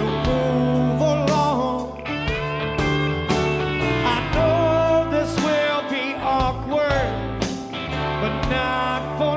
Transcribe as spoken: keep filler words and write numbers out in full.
we'll move along. I know this will be awkward, but not for